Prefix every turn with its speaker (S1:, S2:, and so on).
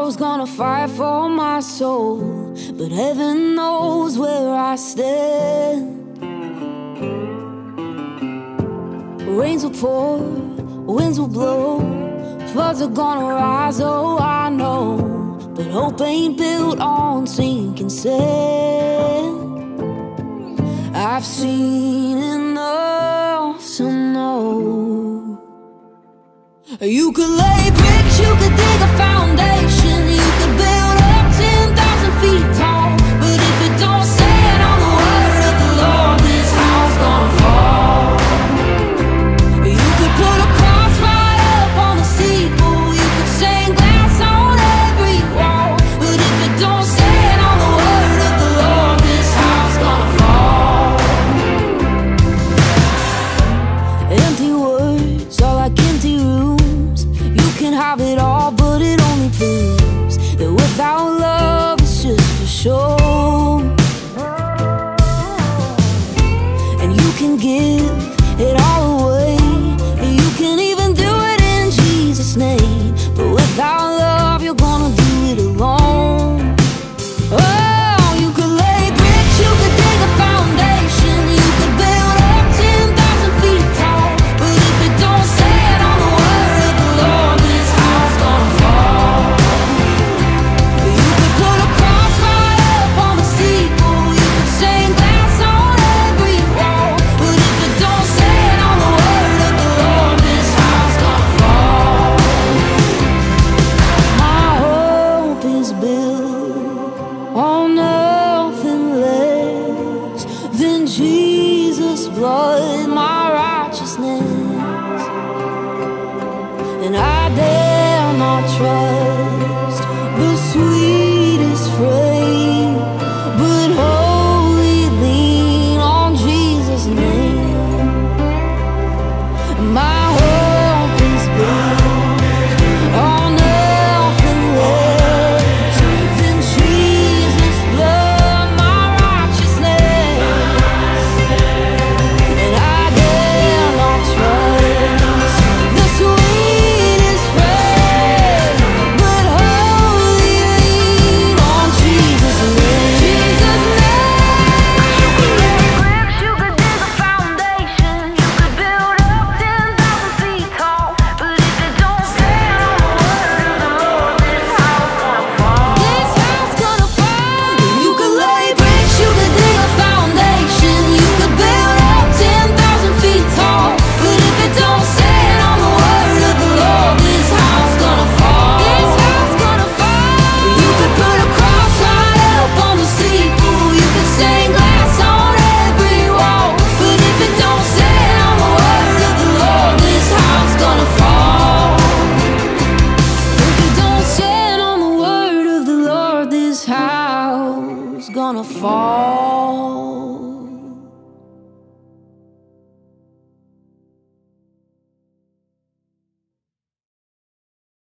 S1: was gonna fight for my soul, but heaven knows where I stand. Rains will pour, winds will blow, floods are gonna rise, oh I know. But hope ain't built on sinking sand. I've seen enough to know. You could lay bricks, you could dig a foundation, you could build up 10,000 feet tall, but if it don't stand on the word of the Lord, this house gonna fall. You could put a cross right up on the steeple, you could sing glass on every wall, but if it don't stand on the word of the Lord, this house gonna fall. Empty words are like empty rooms. You can have it all, but it only proves that without love it's just for show. And you can give it all away, and you can even do it in Jesus' name, but without love you're gonna do it alone. Oh, you could lay bricks, you could dig a foundation, you could build up 10,000 feet tall, but if it don't stand on the word of the Lord, this house gonna fall. You could put a cross right up on the steeple, you could sing glass on every wall, but if it don't stand on the word of the Lord, this house gonna fall. My hope is built on nothing less than Jesus' blood, my righteousness. And I dare not trust the sweetest frame, but wholly lean on Jesus' name. My hope is built on nothing less than Jesus' blood, my righteousness. And I dare not trust the sweetest frame, but wholly lean on Jesus' name. Jesus' name. You could lay bricks, you could dig a foundation, you could build up 10,000 feet tall, but if it don't stand on the word of the Lord, this house gonna fall. This house gonna fall. You could lay bricks, you could dig a foundation, you could build up 10,000 feet tall, but if it don't stand on the word of the Lord, this house gonna fall. This house gonna fall. You could put a cross right up on the steeple, you could sing glass on every wall, but if it don't stand on the word of the Lord, this house gonna fall. If it don't stand on the word of the Lord, this house gonna fall.